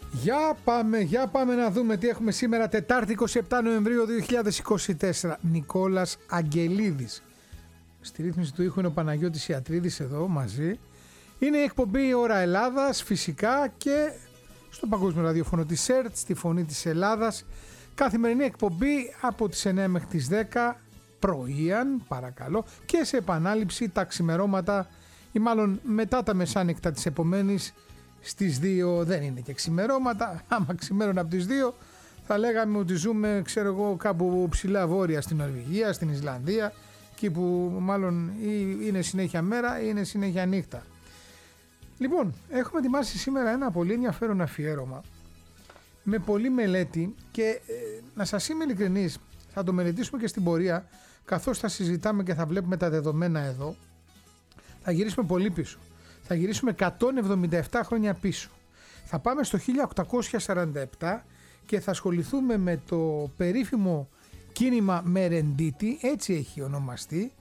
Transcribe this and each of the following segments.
Για πάμε να δούμε τι έχουμε σήμερα, Τετάρτη 27 Νοεμβρίου 2024. Νικόλας Αγγελίδης. Στη ρύθμιση του ήχου είναι ο Παναγιώτης Ιατρίδης εδώ μαζί. Είναι η εκπομπή Ώρα Ελλάδας φυσικά και στο Παγκόσμιο Ραδιόφωνο της ΕΡΤ, στη Φωνή της Ελλάδας. Καθημερινή εκπομπή από τις 9 μέχρι τις 10 πρωίαν, παρακαλώ, και σε επανάληψη τα ξημερώματα ή μάλλον μετά τα μεσάνυχτα της επομένης στις 2. Δεν είναι και ξημερώματα, άμα ξημέρωνε από τις 2 θα λέγαμε ότι ζούμε, ξέρω εγώ, κάπου ψηλά βόρεια στην Νορβηγία, στην Ισλανδία, εκεί που μάλλον ή είναι συνέχεια μέρα ή είναι συνέχεια νύχτα. Λοιπόν, έχουμε ετοιμάσει σήμερα ένα πολύ ενδιαφέρον αφιέρωμα με πολλή μελέτη και να σας είμαι ειλικρινής, θα το μελετήσουμε και στην πορεία, καθώς θα συζητάμε και θα βλέπουμε τα δεδομένα εδώ. Θα γυρίσουμε πολύ πίσω. Θα γυρίσουμε 177 χρόνια πίσω. Θα πάμε στο 1847 και θα ασχοληθούμε με το περίφημο κίνημα Μερεντίτη, έτσι έχει ονομαστεί,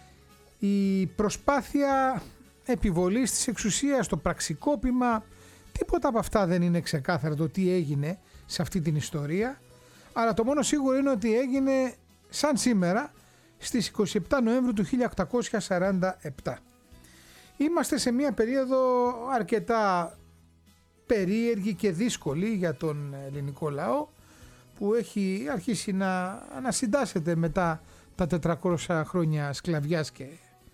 η προσπάθεια επιβολής της εξουσίας, το πραξικόπημα. Τίποτα από αυτά δεν είναι ξεκάθαρο το τι έγινε σε αυτή την ιστορία, αλλά το μόνο σίγουρο είναι ότι έγινε σαν σήμερα στις 27 Νοέμβρου του 1847. Είμαστε σε μια περίοδο αρκετά περίεργη και δύσκολη για τον ελληνικό λαό, που έχει αρχίσει να ανασυντάσσεται μετά τα 400 χρόνια σκλαβιάς και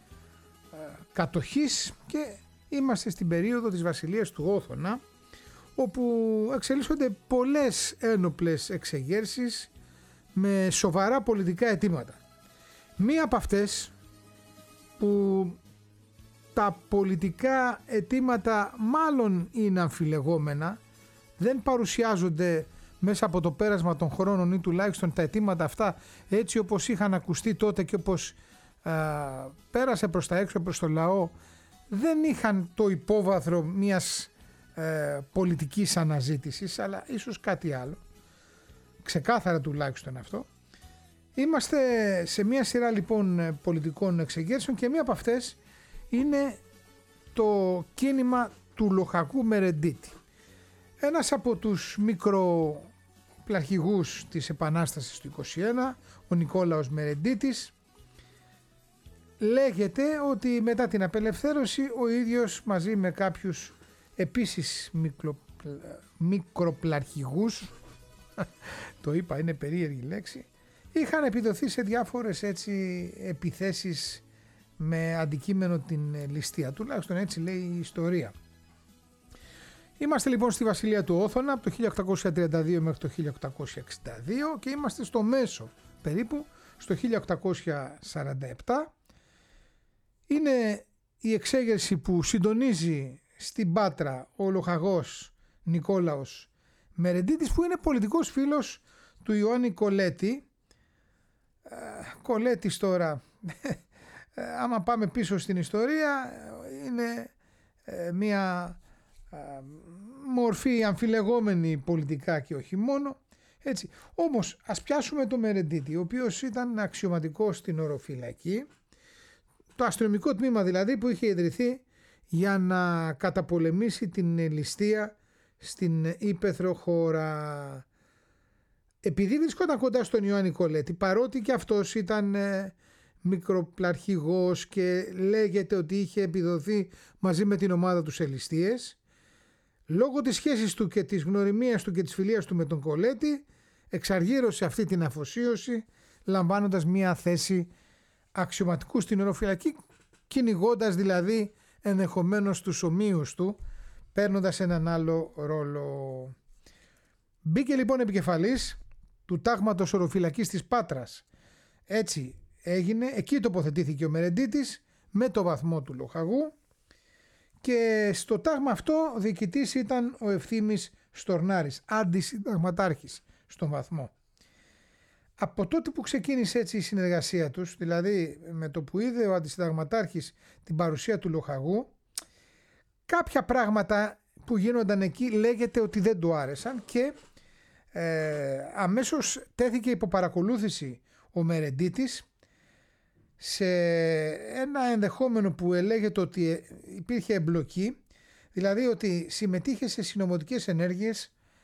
κατοχής, και είμαστε στην περίοδο της βασιλείας του Όθωνα, όπου εξελίσσονται πολλές ένοπλες εξεγέρσεις με σοβαρά πολιτικά αιτήματα. Μία από αυτές, που τα πολιτικά αιτήματα μάλλον είναι αμφιλεγόμενα, δεν παρουσιάζονται μέσα από το πέρασμα των χρόνων ή τουλάχιστον τα αιτήματα αυτά έτσι όπως είχαν ακουστεί τότε και όπως πέρασε προς τα έξω, προς το λαό, δεν είχαν το υπόβαθρο μιας πολιτικής αναζήτησης, αλλά ίσως κάτι άλλο, ξεκάθαρα τουλάχιστον αυτό. Είμαστε σε μια σειρά λοιπόν πολιτικών εξεγέρσεων και μία από αυτές είναι το κίνημα του Λοχαγού Μερεντίτη. Ένας από τους μικροπλαρχηγούς της Επανάστασης του 21, ο Νικόλαος Μερεντίτης, λέγεται ότι μετά την απελευθέρωση ο ίδιος μαζί με κάποιους επίσης μικροπλαρχηγούς, το είπα, είναι περίεργη λέξη, είχαν επιδοθεί σε διάφορες έτσι επιθέσεις με αντικείμενο την ληστεία, τουλάχιστον έτσι λέει η ιστορία. Είμαστε λοιπόν στη βασιλεία του Όθωνα από το 1832 μέχρι το 1862 και είμαστε στο μέσο περίπου, στο 1847. Είναι η εξέγερση που συντονίζει στην Πάτρα ο Λοχαγός Νικόλαος Μερεντίτης, που είναι πολιτικός φίλος του Ιωάννη Κολέτη. Κολέτης τώρα, άμα πάμε πίσω στην ιστορία, είναι μια μορφή αμφιλεγόμενη πολιτικά και όχι μόνο. Έτσι. Όμως ας πιάσουμε το Μερεντίτη, ο οποίος ήταν αξιωματικός στην οροφυλακή, το αστυνομικό τμήμα δηλαδή που είχε ιδρυθεί για να καταπολεμήσει την ληστεία στην ύπαιθρο χώρα. Επειδή βρισκόταν κοντά στον Ιωάννη Κολέτη, παρότι και αυτός ήταν μικροπλαρχηγός και λέγεται ότι είχε επιδοθεί μαζί με την ομάδα του σε ληστείες, λόγω της σχέσης του και της γνωριμίας του και της φιλίας του με τον Κολέτη, εξαργύρωσε αυτή την αφοσίωση, λαμβάνοντας μια θέση αξιωματικού στην οροφυλακή, κυνηγώντας δηλαδή ενδεχομένως τους ομοίους του, παίρνοντας έναν άλλο ρόλο. Μπήκε λοιπόν επικεφαλής του τάγματος οροφυλακής της Πάτρας. Έτσι έγινε, εκεί τοποθετήθηκε ο Μερεντίτης με το βαθμό του Λοχαγού, και στο τάγμα αυτό διοικητής ήταν ο Ευθύμης Στορνάρης, αντισυνταγματάρχης στον βαθμό. Από τότε που ξεκίνησε έτσι η συνεργασία τους, δηλαδή με το που είδε ο αντισυνταγματάρχης την παρουσία του Λοχαγού, κάποια πράγματα που γίνονταν εκεί λέγεται ότι δεν του άρεσαν και αμέσως τέθηκε υπό παρακολούθηση ο Μερεντίτης σε ένα ενδεχόμενο που ελέγεται ότι υπήρχε εμπλοκή, δηλαδή ότι συμμετείχε σε συνωμοτικές ενέργειες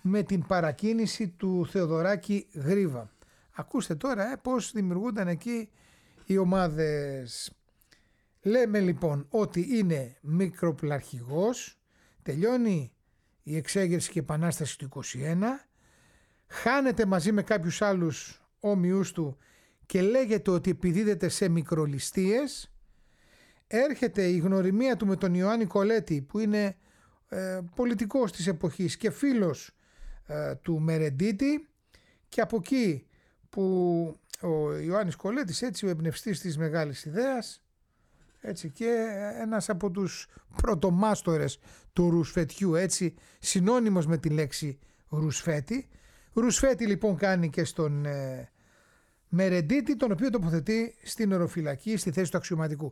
με την παρακίνηση του Θεοδωράκη Γρίβα. Ακούστε τώρα πώς δημιουργούνταν εκεί οι ομάδες. Λέμε λοιπόν ότι είναι μικροπλαρχηγός, τελειώνει η εξέγερση και επανάσταση του 21, χάνεται μαζί με κάποιους άλλους όμοιους του και λέγεται ότι επιδίδεται σε μικρολιστίες. Έρχεται η γνωριμία του με τον Ιωάννη Κολέτη, που είναι πολιτικός της εποχής και φίλος του Μερεντίτη, και από εκεί που ο Ιωάννης Κολέτης, έτσι ο εμπνευστής της μεγάλης ιδέας, έτσι και ένας από τους πρωτομάστορες του ρουσφετιού, έτσι συνώνυμος με τη λέξη ρουσφέτη. Ρουσφέτη λοιπόν κάνει και στον Μερεντίτη, τον οποίο τοποθετεί στην οροφυλακή στη θέση του αξιωματικού.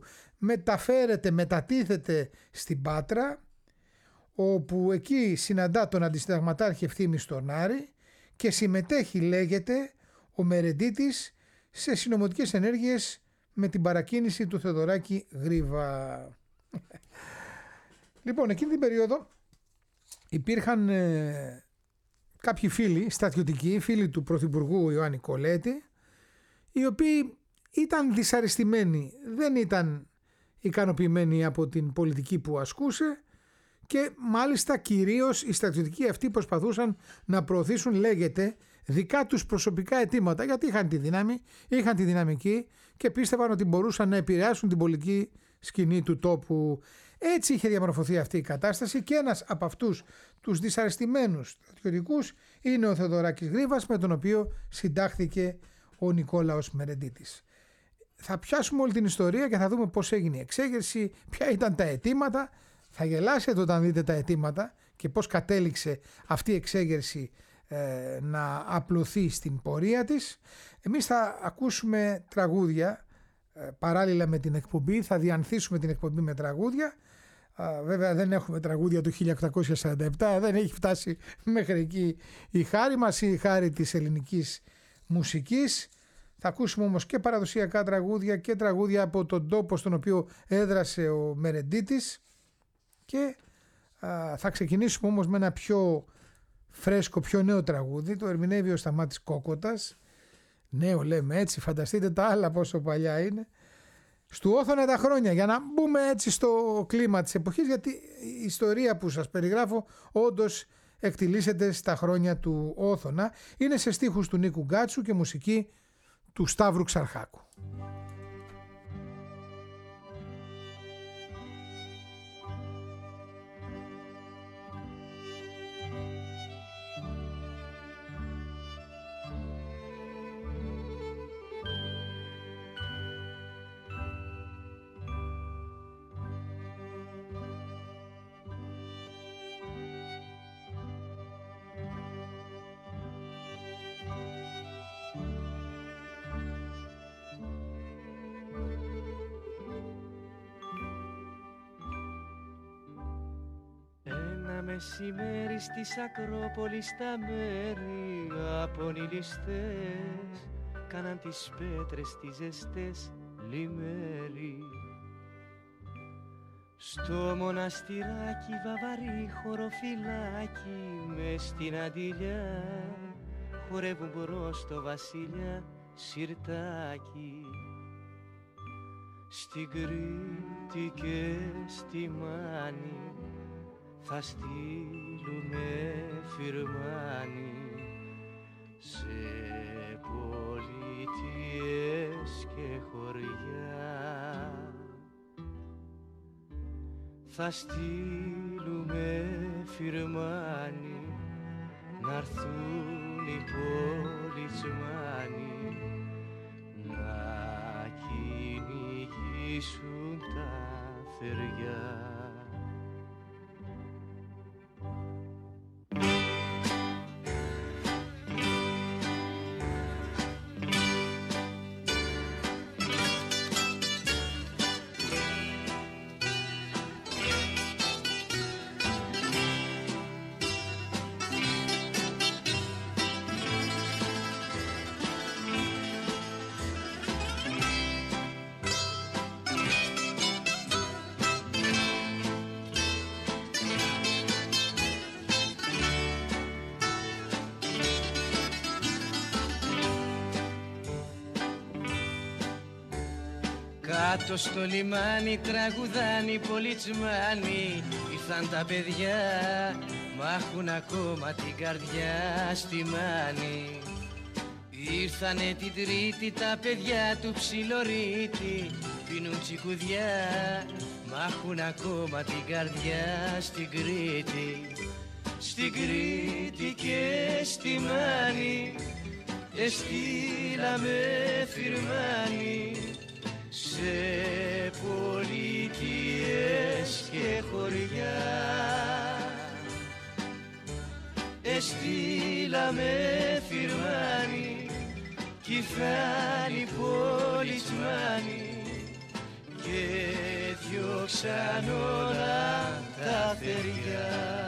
Μετατίθεται στην Πάτρα, όπου εκεί συναντά τον αντισυνταγματάρχη Ευθύμη Στονάρη και συμμετέχει, λέγεται, ο Μερεντίτης σε συνωμοτικές ενέργειες με την παρακίνηση του Θεοδωράκη Γρίβα. Λοιπόν, εκείνη την περίοδο υπήρχαν κάποιοι φίλοι, στρατιωτικοί, φίλοι του Πρωθυπουργού Ιωάννη Κολέτη, οι οποίοι ήταν δυσαρεστημένοι, δεν ήταν ικανοποιημένοι από την πολιτική που ασκούσε και μάλιστα κυρίως οι στρατιωτικοί αυτοί προσπαθούσαν να προωθήσουν, λέγεται, δικά τους προσωπικά αιτήματα, γιατί είχαν τη δύναμη, είχαν τη δυναμική και πίστευαν ότι μπορούσαν να επηρεάσουν την πολιτική σκηνή του τόπου. Έτσι είχε διαμορφωθεί αυτή η κατάσταση και ένας από αυτούς τους δυσαρεστημένους στρατιωτικούς είναι ο Θεοδωράκης Γρίβας, με τον οποίο συντάχθηκε ο Νικόλαος Μερεντίτης. Θα πιάσουμε όλη την ιστορία και θα δούμε πώς έγινε η εξέγερση, ποια ήταν τα αιτήματα. Θα γελάσετε όταν δείτε τα αιτήματα και πώς κατέληξε αυτή η εξέγερση να απλωθεί στην πορεία της. Εμείς θα ακούσουμε τραγούδια παράλληλα με την εκπομπή, θα διανθίσουμε την εκπομπή με τραγούδια. Βέβαια δεν έχουμε τραγούδια του 1847, δεν έχει φτάσει μέχρι εκεί η χάρη μας, η χάρη της ελληνικής μουσικής. Θα ακούσουμε όμως και παραδοσιακά τραγούδια και τραγούδια από τον τόπο στον οποίο έδρασε ο Μερεντίτης και θα ξεκινήσουμε όμως με ένα πιο φρέσκο, πιο νέο τραγούδι. Το ερμηνεύει ο Σταμάτης Κόκοτας. Νέο λέμε έτσι, φανταστείτε τα άλλα πόσο παλιά είναι. Στου Όθωνα τα χρόνια, για να μπούμε έτσι στο κλίμα της εποχής, γιατί η ιστορία που σας περιγράφω όντως εκτιλήσεται στα χρόνια του Όθωνα. Είναι σε στίχους του Νίκου Γκάτσου και μουσική του Σταύρου Ξαρχάκου. Μεσημέρι στις Ακρόπολης τα μέρη απονηλιστές κάναν τις πέτρες τις ζεστές λιμέρι. Στο μοναστηράκι βαβαρή χωροφυλάκι μες στην αντιλιά χορεύουν μπρος το βασιλιά σιρτάκι. Στην Κρήτη και στη Μάνη θα στείλουμε φιρμάνι σε πολιτείες και χωριά. Θα στείλουμε φιρμάνι να'ρθούν οι πολιτσμάνοι να κυνηγήσουν τα θεριά. Κάτω στο λιμάνι τραγουδάνει οι πολιτσμάνοι. Ήρθαν τα παιδιά, μ' έχουν ακόμα την καρδιά στη μάνη. Ήρθανε την Τρίτη τα παιδιά του Ψιλορίτη. Πίνουν τσικουδιά, μ' έχουν ακόμα την καρδιά στην Κρήτη. Στην Κρήτη και στη Μάνη εστήλαμε φυρμάνι σε πολιτείες και χωριά. Εστήλαμε φυρμάνι κι φάνη πολιτσμάνι και διώξαν όλα τα θεριά.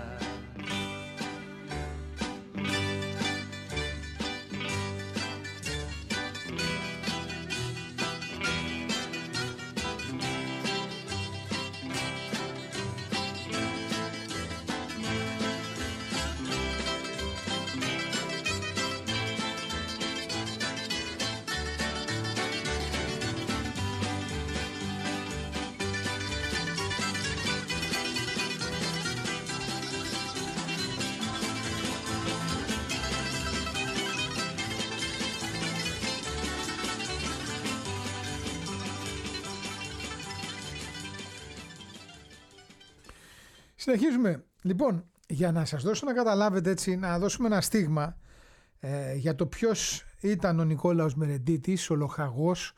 Συνεχίζουμε. Λοιπόν, για να σας δώσω να καταλάβετε έτσι, να δώσουμε ένα στίγμα για το ποιος ήταν ο Νικόλαος Μερεντίτης, ο λοχαγός,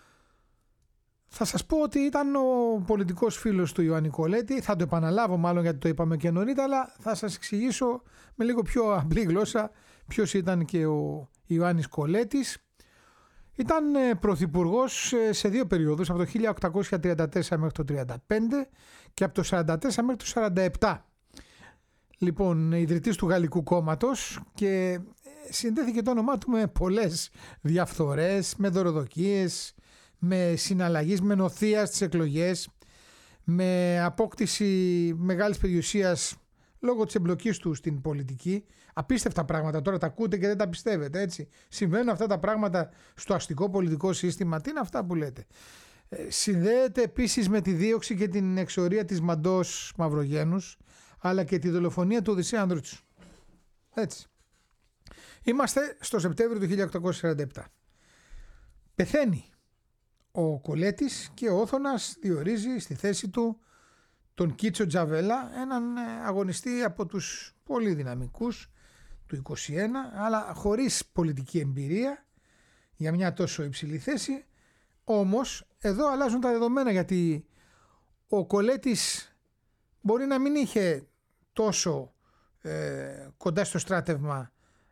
θα σας πω ότι ήταν ο πολιτικός φίλος του Ιωάννη Κολέτη. Θα το επαναλάβω μάλλον γιατί το είπαμε και νωρίτερα, αλλά θα σας εξηγήσω με λίγο πιο απλή γλώσσα ποιος ήταν και ο Ιωάννης Κολέτης. Ήταν πρωθυπουργός σε δύο περιόδους, από το 1834 μέχρι το 1935 και από το 1944 μέχρι το 1947. Λοιπόν, ιδρυτής του Γαλλικού Κόμματος και συνδέθηκε το όνομά του με πολλές διαφθορές, με δωροδοκίες, με συναλλαγής, με νοθεία στις εκλογές, με απόκτηση μεγάλης περιουσίας λόγω της εμπλοκής του στην πολιτική. Απίστευτα πράγματα, τώρα τα ακούτε και δεν τα πιστεύετε, έτσι. Συμβαίνουν αυτά τα πράγματα στο αστικό πολιτικό σύστημα. Τι είναι αυτά που λέτε? Συνδέεται επίσης με τη δίωξη και την εξορία της Μαντός Μαυρογένους, αλλά και τη δολοφονία του Οδυσσέα Ανδρούτσου. Έτσι. Είμαστε στο Σεπτέμβριο του 1847. Πεθαίνει ο Κολέτης και ο Όθωνας διορίζει στη θέση του τον Κίτσο Τζαβέλα, έναν αγωνιστή από τους πολύ δυναμικούς του 21, αλλά χωρίς πολιτική εμπειρία για μια τόσο υψηλή θέση. Όμως εδώ αλλάζουν τα δεδομένα, γιατί ο Κολέτης μπορεί να μην είχε τόσο κοντά στο στράτευμα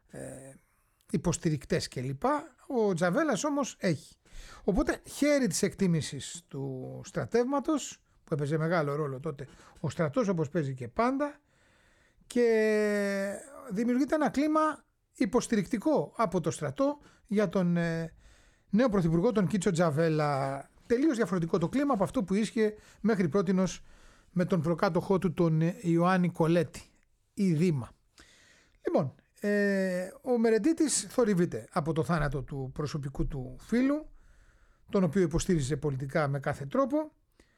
υποστηρικτές κλπ. Ο Τζαβέλας όμως έχει. Οπότε χέρι της εκτίμησης του στρατεύματος, που έπαιζε μεγάλο ρόλο τότε ο στρατός, όπως παίζει και πάντα, και δημιουργείται ένα κλίμα υποστηρικτικό από το στρατό για τον νέο πρωθυπουργό, τον Κίτσο Τζαβέλα. Τελείως διαφορετικό το κλίμα από αυτό που ίσχυε μέχρι πρότινος με τον προκάτοχό του, τον Ιωάννη Κολέτη ή Δήμα. Λοιπόν, ο Μερεντίτης θορυβείται από το θάνατο του προσωπικού του φίλου, τον οποίο υποστήριζε πολιτικά με κάθε τρόπο,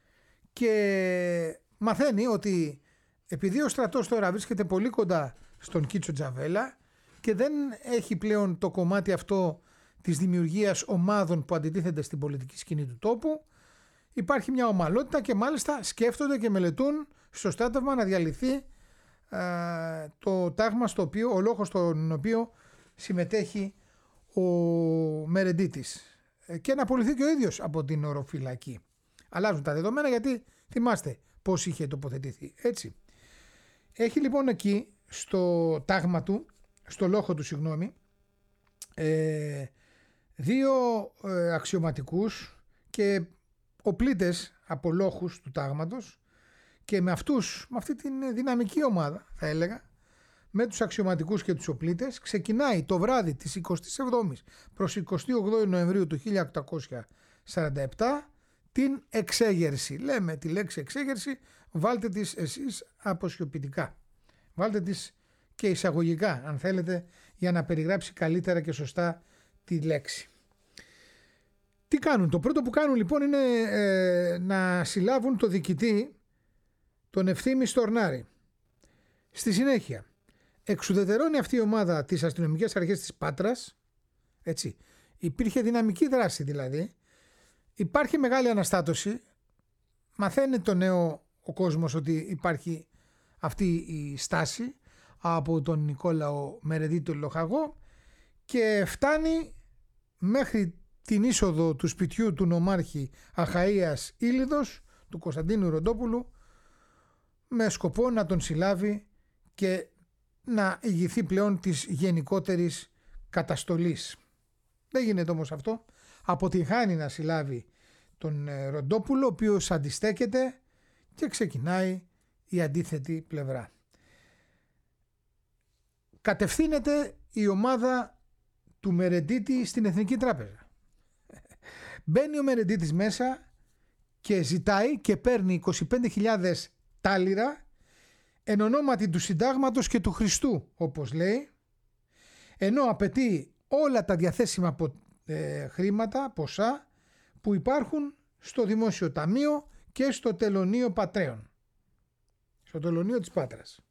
και μαθαίνει ότι επειδή ο στρατός τώρα βρίσκεται πολύ κοντά στον Κίτσο Τζαβέλα και δεν έχει πλέον το κομμάτι αυτό της δημιουργίας ομάδων που αντιτίθενται στην πολιτική σκηνή του τόπου, υπάρχει μια ομαλότητα και μάλιστα σκέφτονται και μελετούν στο στράτευμα να διαλυθεί το τάγμα στο οποίο, ο λόγος στον οποίο συμμετέχει ο Μερεντίτης, και να απολυθεί και ο ίδιος από την οροφυλακή. Αλλάζουν τα δεδομένα, γιατί θυμάστε πώς είχε τοποθετηθεί, έτσι. Έχει λοιπόν εκεί στο τάγμα του, στο λόχο του συγγνώμη, δύο αξιωματικούς και οπλίτες από λόχους του τάγματος, και με αυτούς, με αυτή την δυναμική ομάδα θα έλεγα, με τους αξιωματικούς και τους οπλίτες, ξεκινάει το βράδυ της 27ης προς 28 Νοεμβρίου του 1847 την εξέγερση. Λέμε τη λέξη εξέγερση, βάλτε τις εσείς αποσιοποιητικά. Βάλτε τις και εισαγωγικά, αν θέλετε, για να περιγράψει καλύτερα και σωστά τη λέξη. Τι κάνουν? Το πρώτο που κάνουν λοιπόν είναι να συλλάβουν το διοικητή, τον Ευθύμη Στορνάρη. Στη συνέχεια εξουδετερώνει αυτή η ομάδα τις αστυνομικές αρχές της Πάτρας, έτσι. Υπήρχε δυναμική δράση δηλαδή, υπάρχει μεγάλη αναστάτωση, μαθαίνει το νέο ο κόσμος ότι υπάρχει αυτή η στάση από τον Νικόλαο Μερεντίτη Λοχαγό και φτάνει μέχρι την είσοδο του σπιτιού του νομάρχη Αχαΐας Ήλιδος, του Κωνσταντίνου Ροντόπουλου, με σκοπό να τον συλλάβει και να ηγηθεί πλέον της γενικότερης καταστολής. Δεν γίνεται όμως αυτό. Αποτυγχάνει να συλλάβει τον Ροντόπουλο, ο οποίος αντιστέκεται και ξεκινάει η αντίθετη πλευρά. Κατευθύνεται η ομάδα του Μερεντίτη στην Εθνική Τράπεζα. Μπαίνει ο Μερεντίτης μέσα και ζητάει και παίρνει 25.000 τάλιρα εν ονόματι του Συντάγματος και του Χριστού, όπως λέει, ενώ απαιτεί όλα τα διαθέσιμα χρήματα, ποσά που υπάρχουν στο Δημόσιο Ταμείο και στο Τελωνείο Πατρέων, στο Τελωνείο της Πάτρας.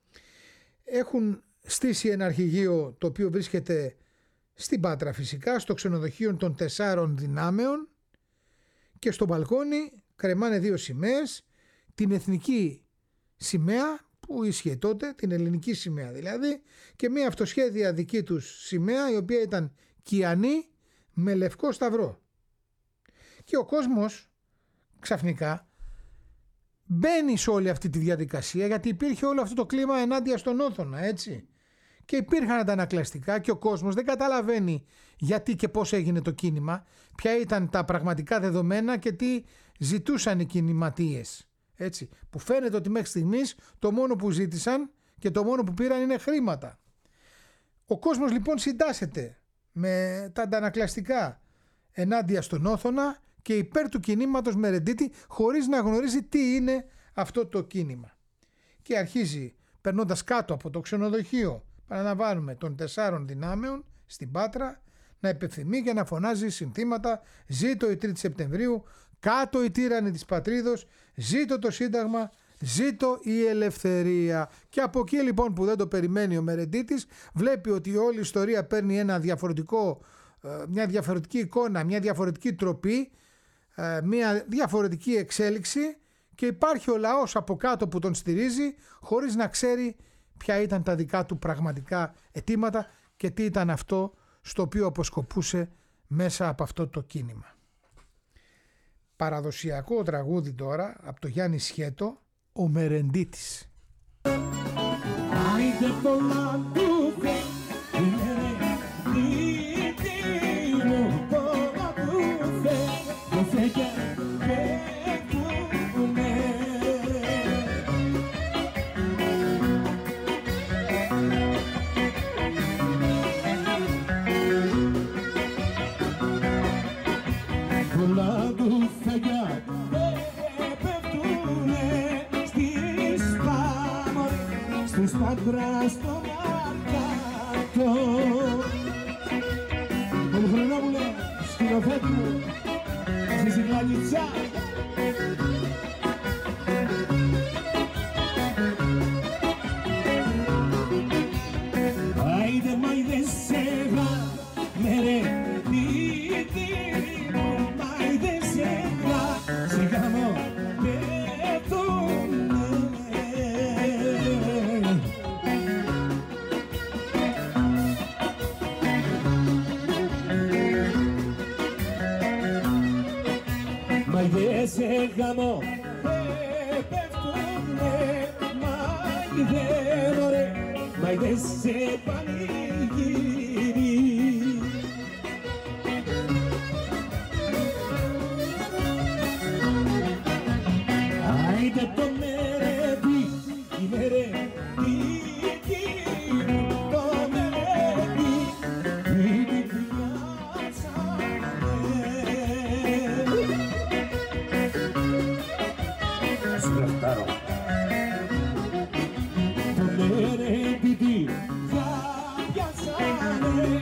Έχουν στήσει ένα αρχηγείο το οποίο βρίσκεται στην Πάτρα φυσικά, στο ξενοδοχείο των 4 δυνάμεων, και στο μπαλκόνι κρεμάνε 2 σημαίες, την εθνική σημαία που ίσχυε τότε, την ελληνική σημαία δηλαδή, και μια αυτοσχέδια δική τους σημαία η οποία ήταν κιανή με λευκό σταυρό. Και ο κόσμος ξαφνικά μπαίνει σε όλη αυτή τη διαδικασία, γιατί υπήρχε όλο αυτό το κλίμα ενάντια στον Όθωνα, έτσι. Και υπήρχαν αντανακλαστικά και ο κόσμος δεν καταλαβαίνει γιατί και πώς έγινε το κίνημα, ποια ήταν τα πραγματικά δεδομένα και τι ζητούσαν οι κινηματίες. Έτσι, που φαίνεται ότι μέχρι στιγμής το μόνο που ζήτησαν και το μόνο που πήραν είναι χρήματα. Ο κόσμος λοιπόν συντάσσεται με τα αντανακλαστικά ενάντια στον Όθωνα και υπέρ του κινήματος Μερεντίτη, χωρίς να γνωρίζει τι είναι αυτό το κίνημα. Και αρχίζει περνώντας κάτω από το ξενοδοχείο, παραλαμβάνουμε, των 4 δυνάμεων στην Πάτρα, να επιθυμεί και να φωνάζει συνθήματα «Ζήτω η 3η Σεπτεμβρίου», «Κάτω η τύραννη της πατρίδος», «Ζήτω το Σύνταγμα», «Ζήτω η ελευθερία». Και από εκεί λοιπόν που δεν το περιμένει ο Μερεντίτης, βλέπει ότι όλη η ιστορία παίρνει ένα διαφορετικό, μια διαφορετική εικόνα, μια διαφορετική τροπή, μια διαφορετική εξέλιξη, και υπάρχει ο λαός από κάτω που τον στηρίζει χωρίς να ξέρει ποια ήταν τα δικά του πραγματικά αιτήματα και τι ήταν αυτό στο οποίο αποσκοπούσε μέσα από αυτό το κίνημα. Παραδοσιακό τραγούδι τώρα από το Γιάννη Σχέτο, ο Μερεντίτης. Άιντε πολλά του πολλά του πολλά του φεγγιά πέφτουνε στις πάμορες, στις Πάτρας στο Μαρκάτο. Τον Χρονόπουλε, σκηνοφέτη μου, στη Σιγλανιτσα. Άιντε μάιντε σε γάμε ρε, σε γάμο πέφτουνε μάιδε μωρέ, μάιδε σε πανηγύρι. Άιντε το Μερεντί, η Μερεντί, το Μερεντί, η το Μερεντίτη, θα πιάσανε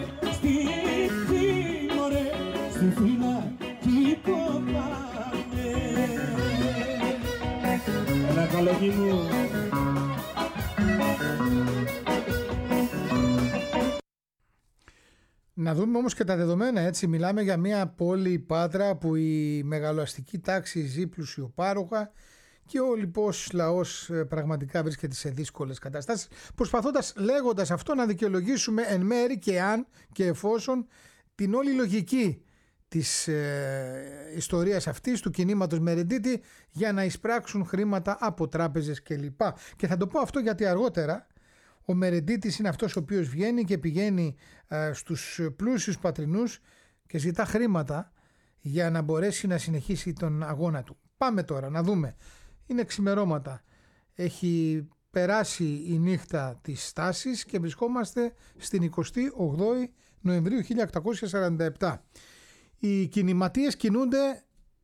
Να δούμε όμως και τα δεδομένα, έτσι. Μιλάμε για μια πόλη, η Πάτρα, που η μεγαλοαστική τάξη ζει πλουσιοπάροχα και ο λοιπός λαός πραγματικά βρίσκεται σε δύσκολες καταστάσεις, προσπαθώντας, λέγοντας αυτό, να δικαιολογήσουμε εν μέρη και αν και εφόσον την όλη λογική της ιστορίας αυτής, του κινήματος Μερεντίτη, για να εισπράξουν χρήματα από τράπεζες κλπ. Και θα το πω αυτό γιατί αργότερα ο Μερεντίτης είναι αυτός ο οποίος βγαίνει και πηγαίνει στους πλούσιους πατρινούς και ζητά χρήματα για να μπορέσει να συνεχίσει τον αγώνα του. Πάμε τώρα να δούμε. Είναι ξημερώματα. Έχει περάσει η νύχτα της στάσης και βρισκόμαστε στην 28η Νοεμβρίου 1847. Οι κινηματίες κινούνται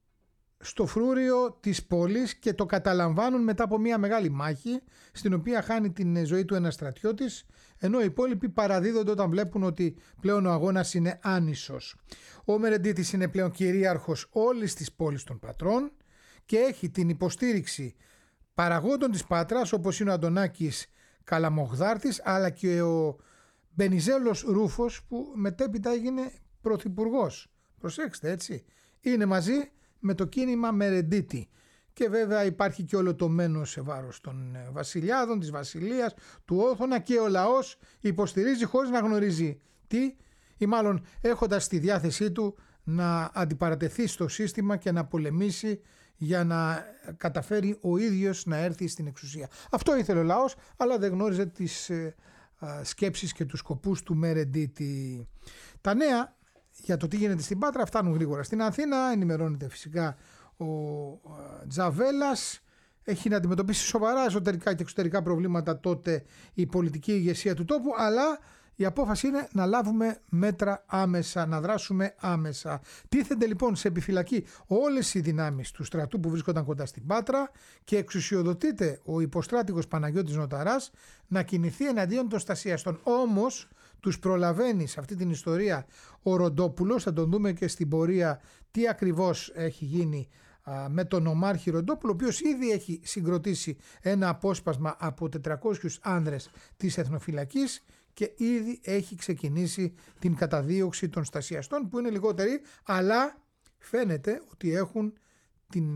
στο φρούριο της πόλης και το καταλαμβάνουν μετά από μια μεγάλη μάχη, στην οποία χάνει την ζωή του ένας στρατιώτης, ενώ οι υπόλοιποι παραδίδονται όταν βλέπουν ότι πλέον ο αγώνας είναι άνισος. Ο Μερεντίτης είναι πλέον κυρίαρχος όλης της πόλης των πατρών και έχει την υποστήριξη παραγόντων της Πάτρας, όπως είναι ο Αντωνάκης Καλαμογδάρτης, αλλά και ο Βενιζέλος Ρούφος, που μετέπειτα έγινε πρωθυπουργός. Προσέξτε, έτσι. Είναι μαζί με το κίνημα Μερεντίτη. Και βέβαια υπάρχει και όλο το μένος σε βάρος των βασιλιάδων, της βασιλείας, του Όθωνα, και ο λαός υποστηρίζει χωρίς να γνωρίζει τι, ή μάλλον έχοντας στη διάθεσή του να αντιπαρατεθεί στο σύστημα και να πολεμήσει για να καταφέρει ο ίδιος να έρθει στην εξουσία. Αυτό ήθελε ο λαός, αλλά δεν γνώριζε τις σκέψεις και τους σκοπούς του Μερεντίτη. Τα νέα για το τι γίνεται στην Πάτρα φτάνουν γρήγορα στην Αθήνα. Ενημερώνεται φυσικά ο Τζαβέλας. Έχει να αντιμετωπίσει σοβαρά εσωτερικά και εξωτερικά προβλήματα τότε η πολιτική ηγεσία του τόπου, αλλά η απόφαση είναι να λάβουμε μέτρα άμεσα, να δράσουμε άμεσα. Τίθενται λοιπόν σε επιφυλακή όλες οι δυνάμεις του στρατού που βρίσκονταν κοντά στην Πάτρα και εξουσιοδοτείται ο υποστράτηγος Παναγιώτης Νοταράς να κινηθεί εναντίον των στασιαστών. Όμως τους προλαβαίνει σε αυτή την ιστορία ο Ροντόπουλος, θα τον δούμε και στην πορεία τι ακριβώς έχει γίνει με τον Ομάρχη Ροντόπουλο, ο οποίος ήδη έχει συγκροτήσει ένα απόσπασμα από 400 άνδρες της εθνοφυλακής και ήδη έχει ξεκινήσει την καταδίωξη των στασιαστών, που είναι λιγότεροι, αλλά φαίνεται ότι έχουν την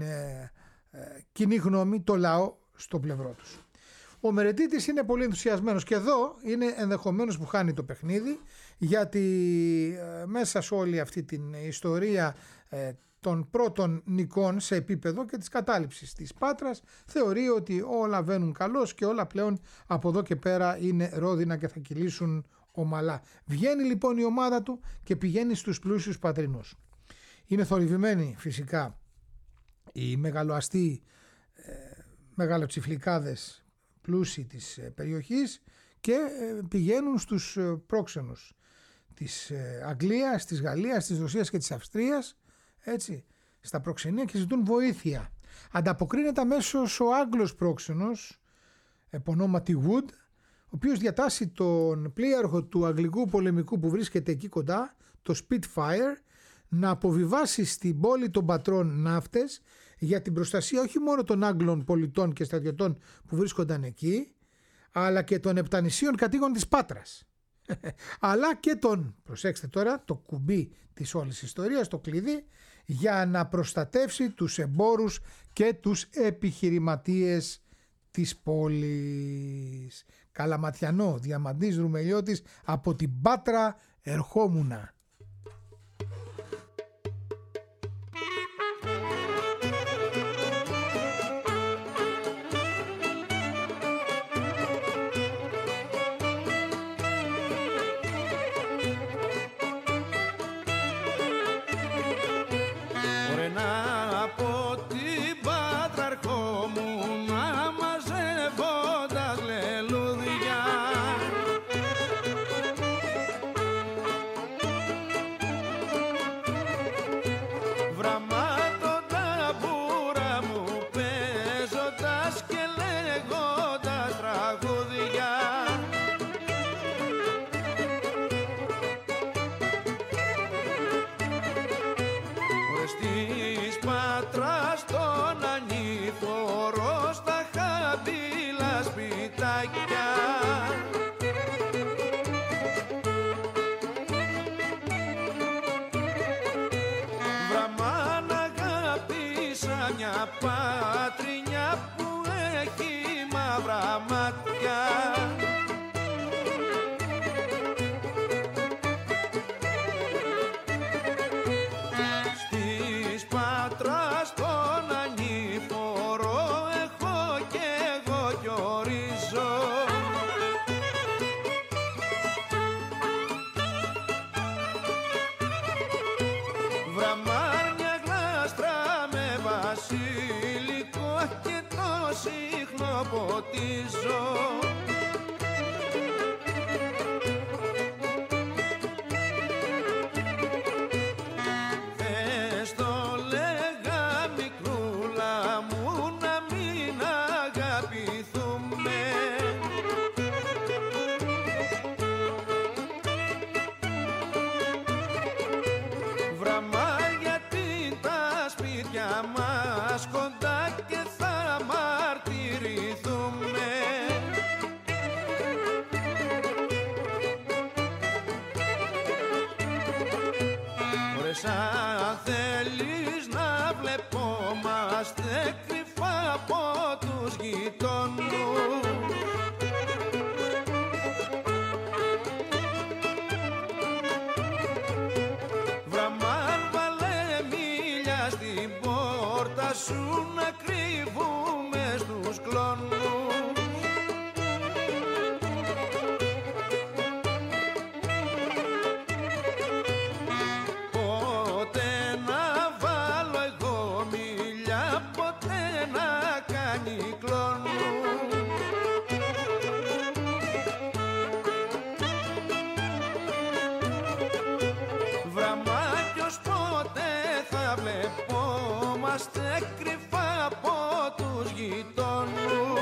κοινή γνώμη, το λαό στο πλευρό τους. Ο Μερεντίτης είναι πολύ ενθουσιασμένος και εδώ είναι ενδεχομένως που χάνει το παιχνίδι, γιατί μέσα σε όλη αυτή την ιστορία των πρώτων νικών σε επίπεδο και της κατάληψης της Πάτρας θεωρεί ότι όλα βαίνουν καλώς και όλα πλέον από εδώ και πέρα είναι ρόδινα και θα κυλήσουν ομαλά. Βγαίνει λοιπόν η ομάδα του και πηγαίνει στους πλούσιους πατρινούς. Είναι θορυβημένοι φυσικά οι μεγαλοαστοί μεγαλοτσιφλικάδες πλούσιοι της περιοχής και πηγαίνουν στους πρόξενους της Αγγλίας, της Γαλλίας, της Ρωσίας και της Αυστρίας, έτσι, στα προξενία, και ζητούν βοήθεια. Ανταποκρίνεται αμέσως ο Άγγλος πρόξενος επωνόματι Wood, ο οποίος διατάσσει τον πλοίαρχο του αγγλικού πολεμικού που βρίσκεται εκεί κοντά, το Spitfire, να αποβιβάσει στην πόλη των πατρών ναύτες για την προστασία όχι μόνο των Άγγλων πολιτών και στρατιωτών που βρίσκονταν εκεί, αλλά και των επτανησίων κατοίκων της Πάτρας. Αλλά και των, προσέξτε τώρα, το κουμπί της όλης ιστορίας, το κλειδί, για να προστατεύσει τους εμπόρους και τους επιχειρηματίες της πόλης. Καλαματιανό, Διαμαντής Ρουμελιώτης, από την Πάτρα ερχόμουνα. πατρινιά που έχει μαύρα μάτια. Στις Πάτρας τον ανήφορο έχω κι εγώ κι ορίζω. Βραμάρια γλάστρα με βασιλικό και το σύχνο ποτίζω. Θες το λέγα μικρούλα μου να μην αγαπηθούμε. Βραμάρια την τα σπίτια μας κοντά και θα μαρτυρηθούμε. Ωρες αν θέλεις να βλεπόμαστε κρυφά από τους γειτόνους, βραμάν βάλε μίλια στην πόρτα σου να κρύβουμε στους κλόνους. Πότε να βάλω εγώ μίλια, πότε να κάνει κλόνους. Βραμάκιος πότε θα βλεπόμαστε κρυφά από τους γειτόνους.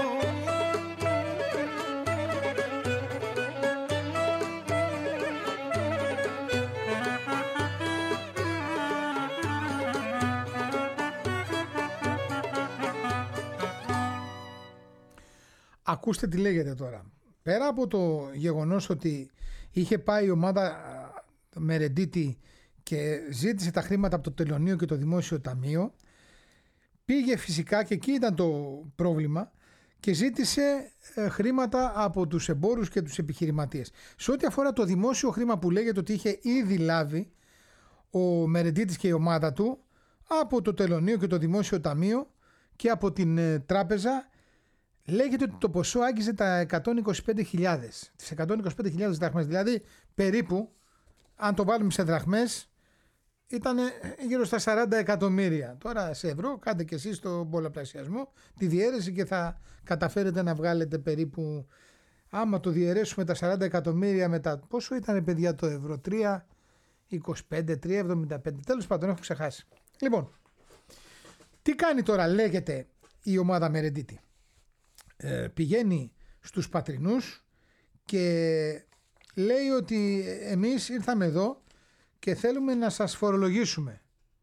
Ακούστε τι λέγεται τώρα. Πέρα από το γεγονός ότι είχε πάει η ομάδα Μερεντίτη και ζήτησε τα χρήματα από το Τελωνείο και το Δημόσιο Ταμείο, πήγε φυσικά, και εκεί ήταν το πρόβλημα, και ζήτησε χρήματα από τους εμπόρους και τους επιχειρηματίες. Σε ό,τι αφορά το δημόσιο χρήμα που λέγεται ότι είχε ήδη λάβει ο Μερεντίτης και η ομάδα του από το Τελωνείο και το Δημόσιο Ταμείο και από την τράπεζα, λέγεται ότι το ποσό άγγιζε τα 125.000. Τις 125.000 δραχμές, δηλαδή περίπου, αν το βάλουμε σε δραχμές, ήταν γύρω στα 40 εκατομμύρια. Τώρα σε ευρώ, κάντε και εσείς τον πολλαπλασιασμό, τη διαίρεση, και θα καταφέρετε να βγάλετε περίπου, άμα το διαιρέσουμε τα 40 εκατομμύρια με τα, πόσο ήταν παιδιά το ευρώ, 3,25, 3,75, τέλος πάντων έχω ξεχάσει. Λοιπόν, τι κάνει τώρα, λέγεται η ομάδα Μερεντίτη. Πηγαίνει στους πατρινούς και λέει ότι εμείς ήρθαμε εδώ και θέλουμε να σας φορολογήσουμε,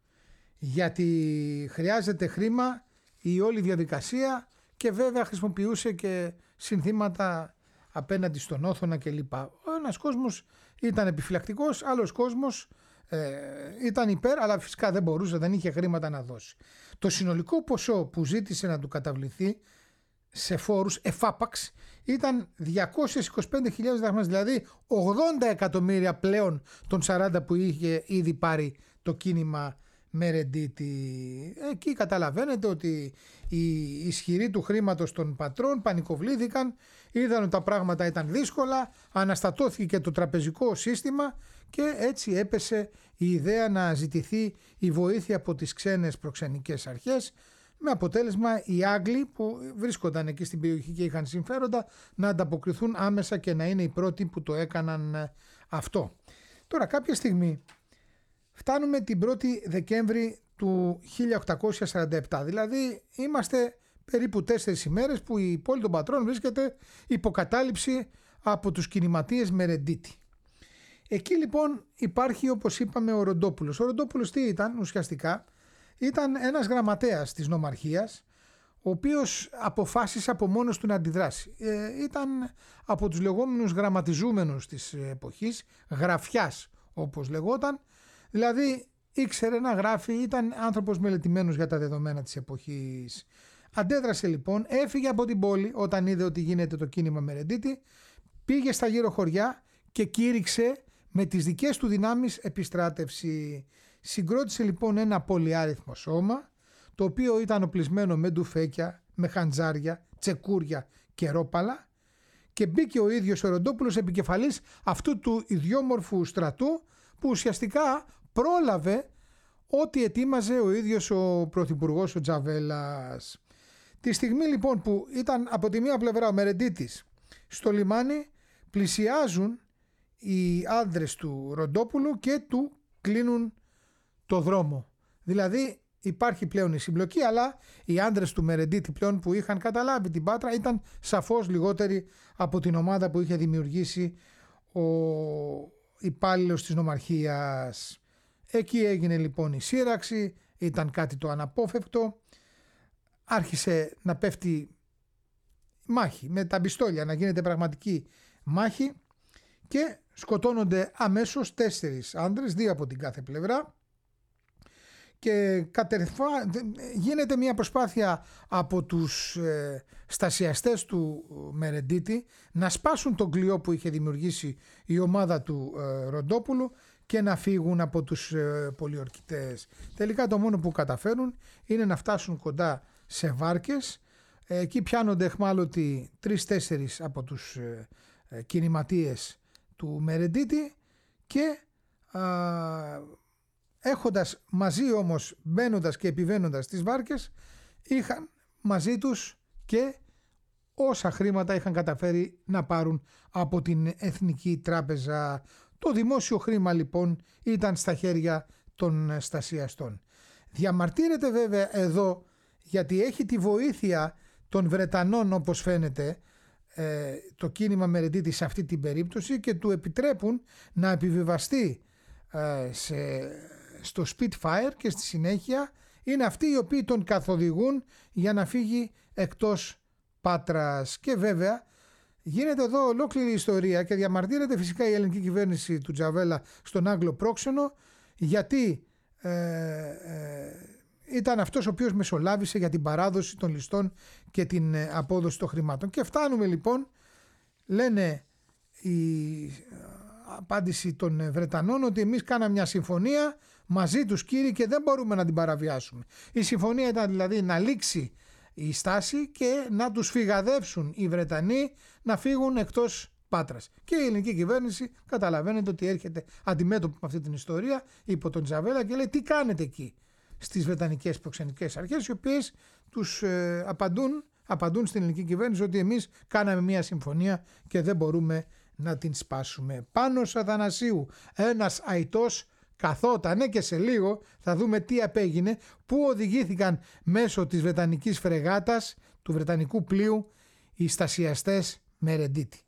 γιατί χρειάζεται χρήμα η όλη διαδικασία, και βέβαια χρησιμοποιούσε και συνθήματα απέναντι στον Όθωνα κλπ. Ένας κόσμος ήταν επιφυλακτικός, άλλος κόσμος ήταν υπέρ, αλλά φυσικά δεν μπορούσε, δεν είχε χρήματα να δώσει. Το συνολικό ποσό που ζήτησε να του καταβληθεί σε φόρους εφάπαξ ήταν 225.000 δραχμές, δηλαδή 80 εκατομμύρια πλέον των 40 που είχε ήδη πάρει το κίνημα Μερεντίτη. Εκεί καταλαβαίνετε ότι οι ισχυροί του χρήματος των πατρών πανικοβλήθηκαν, είδαν ότι τα πράγματα ήταν δύσκολα, αναστατώθηκε το τραπεζικό σύστημα και έτσι έπεσε η ιδέα να ζητηθεί η βοήθεια από τις ξένες προξενικές αρχές, με αποτέλεσμα οι Άγγλοι που βρίσκονταν εκεί στην περιοχή και είχαν συμφέροντα να ανταποκριθούν άμεσα και να είναι οι πρώτοι που το έκαναν αυτό. Τώρα κάποια στιγμή φτάνουμε την 1η Δεκέμβρη του 1847, δηλαδή είμαστε περίπου 4 ημέρες που η πόλη των πατρών βρίσκεται υποκατάληψη από τους κινηματίες Μερεντίτη. Εκεί λοιπόν υπάρχει, όπως είπαμε, ο Ροντόπουλος. Ο Ροντόπουλος τι ήταν ουσιαστικά? Ήταν ένας γραμματέας της νομαρχίας, ο οποίος αποφάσισε από μόνος του να αντιδράσει. Ήταν από τους λεγόμενους γραμματιζούμενους της εποχής, γραφιάς όπως λεγόταν, δηλαδή ήξερε να γράφει, ήταν άνθρωπος μελετημένος για τα δεδομένα της εποχής. Αντέδρασε λοιπόν, έφυγε από την πόλη όταν είδε ότι γίνεται το κίνημα Μερεντίτη, πήγε στα γύρω χωριά και κήρυξε με τις δικές του δυνάμεις επιστράτευση. Συγκρότησε λοιπόν ένα πολυάριθμο σώμα, το οποίο ήταν οπλισμένο με ντουφέκια, με χαντζάρια, τσεκούρια και ρόπαλα, και μπήκε ο ίδιος ο Ροντόπουλος επικεφαλής αυτού του ιδιόμορφου στρατού, που ουσιαστικά πρόλαβε ό,τι ετοίμαζε ο ίδιος ο πρωθυπουργός ο Τζαβέλας. Τη στιγμή λοιπόν που ήταν από τη μία πλευρά ο Μερεντίτης στο λιμάνι, πλησιάζουν οι άνδρες του Ροντόπουλου και του κλείνουν το δρόμο. Δηλαδή υπάρχει πλέον η συμπλοκή, αλλά οι άνδρες του Μερεντίτη πλέον που είχαν καταλάβει την Πάτρα ήταν σαφώς λιγότεροι από την ομάδα που είχε δημιουργήσει ο υπάλληλος της νομαρχίας. Εκεί έγινε λοιπόν η σύραξη, ήταν κάτι το αναπόφευκτο. Άρχισε να πέφτει μάχη με τα πιστόλια, να γίνεται πραγματική μάχη, και σκοτώνονται αμέσως 4 άνδρες, 2 από την κάθε πλευρά, και γίνεται μια προσπάθεια από τους στασιαστές του Μερεντίτη να σπάσουν τον κλειό που είχε δημιουργήσει η ομάδα του Ροντόπουλου και να φύγουν από τους πολιορκητές. Τελικά το μόνο που καταφέρουν είναι να φτάσουν κοντά σε βάρκες. Εκεί πιάνονται εχμάλωτοι 3-4 από τους κινηματίες του Μερεντίτη, και έχοντας μαζί όμως, μπαίνοντας και επιβαίνοντας τις βάρκες, είχαν μαζί τους και όσα χρήματα είχαν καταφέρει να πάρουν από την Εθνική Τράπεζα. Το δημόσιο χρήμα λοιπόν ήταν στα χέρια των στασιαστών. Διαμαρτύρεται βέβαια εδώ, γιατί έχει τη βοήθεια των Βρετανών, όπως φαίνεται, το κίνημα Μερεντίτη σε αυτή την περίπτωση, και του επιτρέπουν να επιβιβαστεί στο Spitfire, και στη συνέχεια είναι αυτοί οι οποίοι τον καθοδηγούν για να φύγει εκτός Πάτρας. Και βέβαια γίνεται εδώ ολόκληρη ιστορία και διαμαρτύρεται φυσικά η ελληνική κυβέρνηση του Τζαβέλα στον Άγγλο πρόξενο, γιατί ήταν αυτός ο οποίος μεσολάβησε για την παράδοση των ληστών και την απόδοση των χρημάτων. Και φτάνουμε λοιπόν, λένε η απάντηση των Βρετανών, ότι εμείς κάναμε μια συμφωνία μαζί τους, κύριοι, και δεν μπορούμε να την παραβιάσουμε. Η συμφωνία ήταν δηλαδή να λήξει η στάση και να τους φυγαδεύσουν οι Βρετανοί να φύγουν εκτός Πάτρας. Και η ελληνική κυβέρνηση καταλαβαίνετε ότι έρχεται αντιμέτωπη με αυτή την ιστορία υπό τον Τζαβέλα και λέει: τι κάνετε εκεί? Στις βρετανικές προξενικές αρχές, οι οποίες τους απαντούν στην ελληνική κυβέρνηση ότι εμείς κάναμε μια συμφωνία και δεν μπορούμε να την σπάσουμε. Πάνος Αθανασίου, ένας αητός, καθότανε, και σε λίγο θα δούμε τι απέγινε, πού οδηγήθηκαν μέσω της βρετανικής φρεγάτας, του βρετανικού πλοίου, οι στασιαστές Μερεντίτη.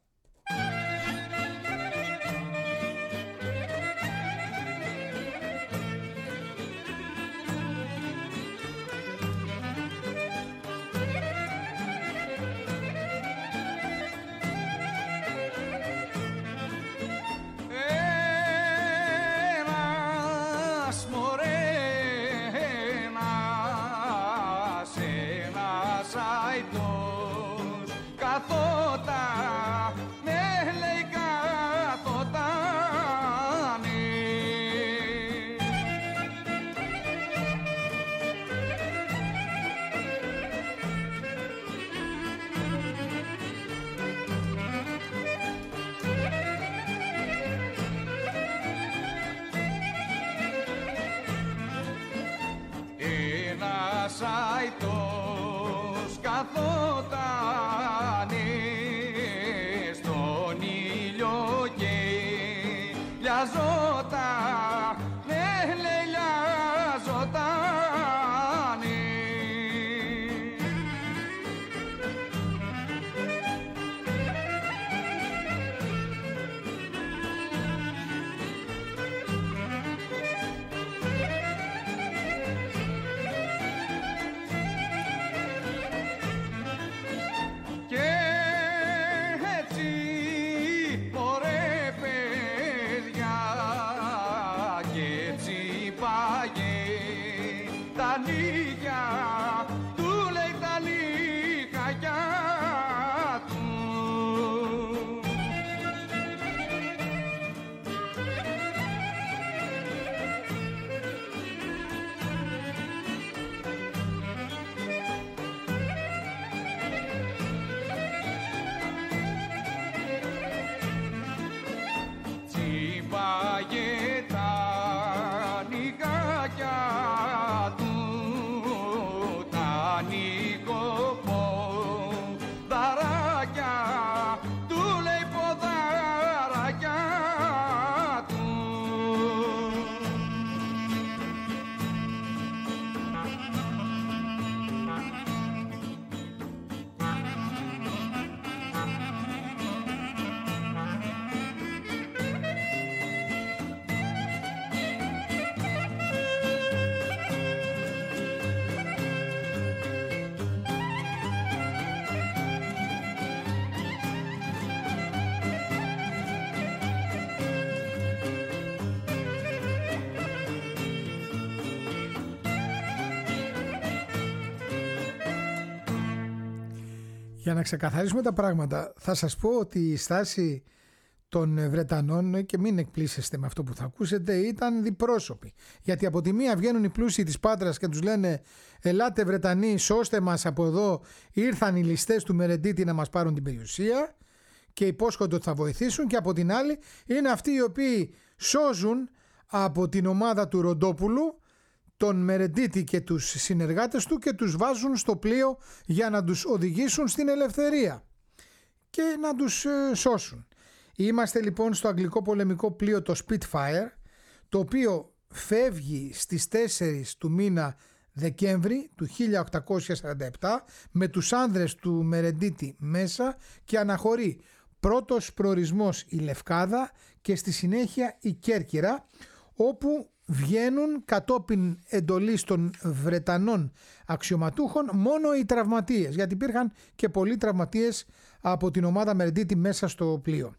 Για να ξεκαθαρίσουμε τα πράγματα, θα σας πω ότι η στάση των Βρετανών, και μην εκπλήσεστε με αυτό που θα ακούσετε, ήταν διπρόσωπη. Γιατί από τη μία βγαίνουν οι πλούσιοι της Πάτρας και τους λένε «Ελάτε Βρετανοί, σώστε μας από εδώ, ήρθαν οι ληστές του Μερεντίτη να μας πάρουν την περιουσία», και υπόσχονται ότι θα βοηθήσουν, και από την άλλη είναι αυτοί οι οποίοι σώζουν από την ομάδα του Ροντόπουλου τον Μερεντίτη και τους συνεργάτες του και τους βάζουν στο πλοίο για να τους οδηγήσουν στην ελευθερία και να τους σώσουν. Είμαστε λοιπόν στο αγγλικό πολεμικό πλοίο το Spitfire, το οποίο φεύγει στις 4 του μήνα Δεκέμβρη του 1847 με τους άνδρες του Μερεντίτη μέσα και αναχωρεί πρώτος προορισμός η Λευκάδα και στη συνέχεια η Κέρκυρα, όπου βγαίνουν κατόπιν εντολής των Βρετανών αξιωματούχων μόνο οι τραυματίες, γιατί υπήρχαν και πολλοί τραυματίες από την ομάδα Μερεντίτη μέσα στο πλοίο.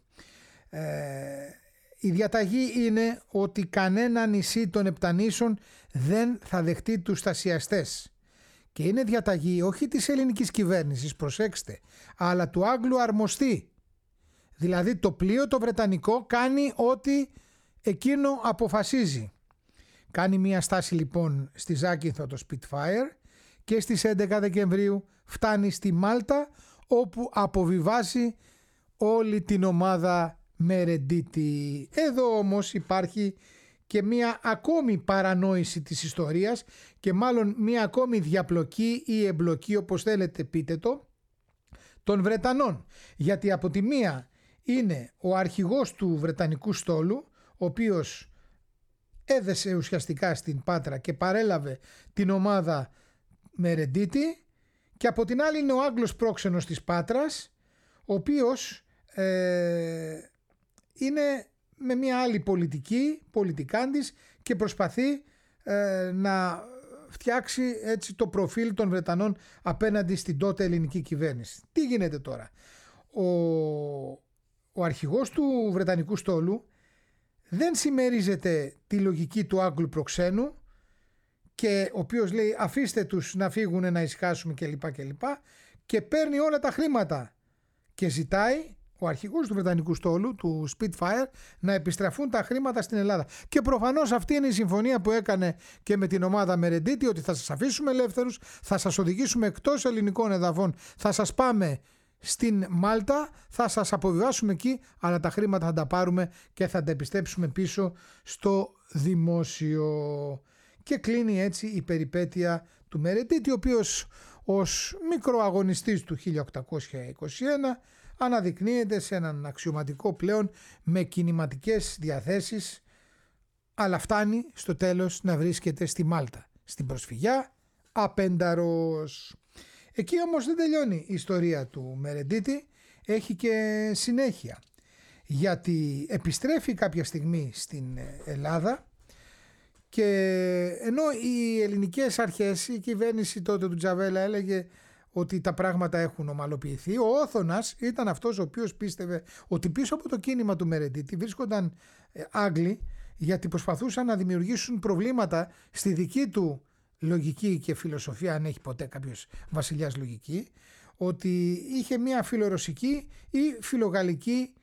Η διαταγή είναι ότι κανένα νησί των Επτανήσων δεν θα δεχτεί τους στασιαστές. Και είναι διαταγή όχι της ελληνικής κυβέρνησης, προσέξτε, αλλά του Άγγλου αρμοστή. Δηλαδή το πλοίο το βρετανικό κάνει ό,τι εκείνο αποφασίζει. Κάνει μια στάση λοιπόν στη Ζάκυνθο το Spitfire και στις 11 Δεκεμβρίου φτάνει στη Μάλτα, όπου αποβιβάζει όλη την ομάδα Μερεντίτη. Εδώ όμως υπάρχει και μια ακόμη παρανόηση της ιστορίας και μάλλον μια ακόμη διαπλοκή ή εμπλοκή, όπως θέλετε πείτε το, των Βρετανών. Γιατί από τη μία είναι ο αρχηγός του Βρετανικού στόλου, ο οποίος έδεσε ουσιαστικά στην Πάτρα και παρέλαβε την ομάδα Μερεντίτη, και από την άλλη είναι ο Άγγλος πρόξενος της Πάτρας, ο οποίος είναι με μια άλλη πολιτικάντης και προσπαθεί να φτιάξει έτσι το προφίλ των Βρετανών απέναντι στην τότε ελληνική κυβέρνηση. Τι γίνεται τώρα? Ο αρχηγός του Βρετανικού στόλου δεν συμμερίζεται τη λογική του Άγγλου προξένου, και ο οποίος λέει αφήστε τους να φύγουν να ησυχάσουμε κλπ. Και παίρνει όλα τα χρήματα και ζητάει ο αρχηγός του Βρετανικού στόλου, του Spitfire, να επιστραφούν τα χρήματα στην Ελλάδα. Και προφανώς αυτή είναι η συμφωνία που έκανε και με την ομάδα Μερεντίτη, ότι θα σας αφήσουμε ελεύθερους, θα σας οδηγήσουμε εκτός ελληνικών εδαφών, θα σας πάμε στην Μάλτα, θα σας αποβιβάσουμε εκεί, αλλά τα χρήματα θα τα πάρουμε και θα τα επιστρέψουμε πίσω στο δημόσιο. Και κλείνει έτσι η περιπέτεια του Μερεντίτη, ο οποίος ως μικροαγωνιστής του 1821 αναδεικνύεται σε έναν αξιωματικό πλέον με κινηματικές διαθέσεις, αλλά φτάνει στο τέλος να βρίσκεται στη Μάλτα, στην προσφυγιά, απένταρος. Εκεί όμως δεν τελειώνει η ιστορία του Μερεντίτη, έχει και συνέχεια, γιατί επιστρέφει κάποια στιγμή στην Ελλάδα, και ενώ οι ελληνικές αρχές, η κυβέρνηση τότε του Τζαβέλα έλεγε ότι τα πράγματα έχουν ομαλοποιηθεί, ο Όθωνας ήταν αυτός ο οποίος πίστευε ότι πίσω από το κίνημα του Μερεντίτη βρίσκονταν Άγγλοι, γιατί προσπαθούσαν να δημιουργήσουν προβλήματα στη δική του λογική και φιλοσοφία, αν έχει ποτέ κάποιος βασιλιάς λογική, ότι είχε μια φιλορωσική ή φιλογαλλική